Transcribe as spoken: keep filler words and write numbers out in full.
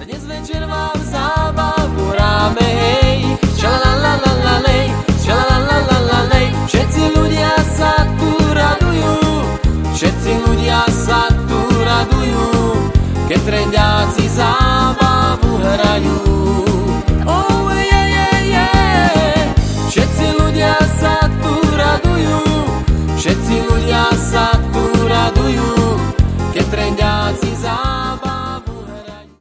Dnes večer vám zábavu hráme, hej. Šalalalalej, šalalalalej. Všetci ľudia sa tu radujú, všetci ľudia sa tu radujú, keď trendiaci zábavu